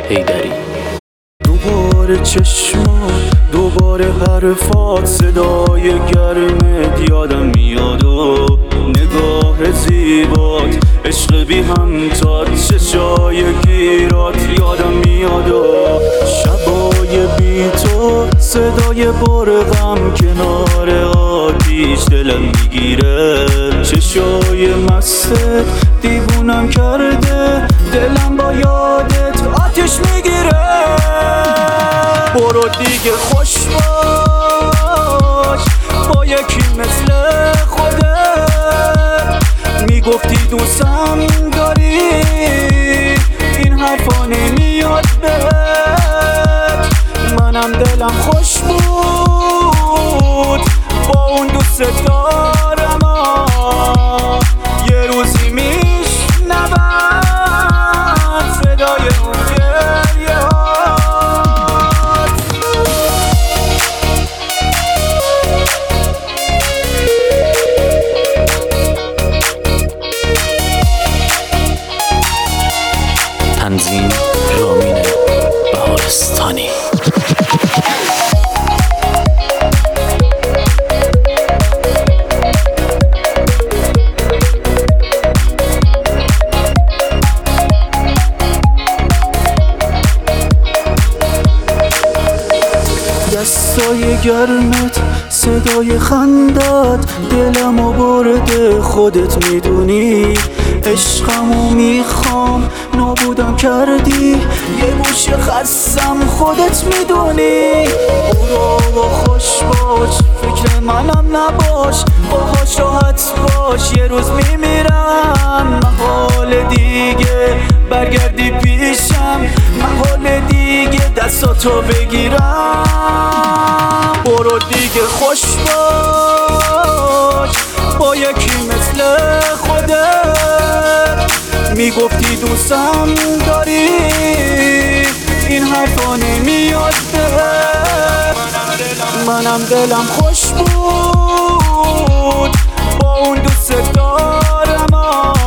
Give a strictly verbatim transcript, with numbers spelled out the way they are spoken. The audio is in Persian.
حیدری. دوباره چشمات، دوباره حرفات، صدای گرمت یادم میاد و نگاه زیبات، عشق بی همتات، چشای گیرات یادم میاد و شبای بی تو، صدای برقم کنار آتیش دلم میگیره، چشای مستت دیوونم کرده، دلم با یادت آتیش میگیره. برو دیگه خوش باش با یکی مثل خودت، میگفتی دوستم داری، این حرفا نمیاد بهت، منم دلم خوش بود با اون دوست دارم، یه روزی میشنوم صدای اون گریه ها. تنظیم رامین بهارستانی. دستای گرمت، صدای خندت، دلمو برده خودت میدونی، عشقمو میخوام نابودم کردی، یه گوشه خستم خودت میدونی. برو و خوش باش، فکر منم نباش، باهاش راحت باش، یه روز میمیرم، محال دیگه برگردی پیشم، محال دیگه دستاتو بگیرم. برو دیگه خوش باش با یکی مثل خودت، میگفتی دوستم داری، این حرفا نمیاد بهت، منم دلم خوش بود با اون دوست دارم.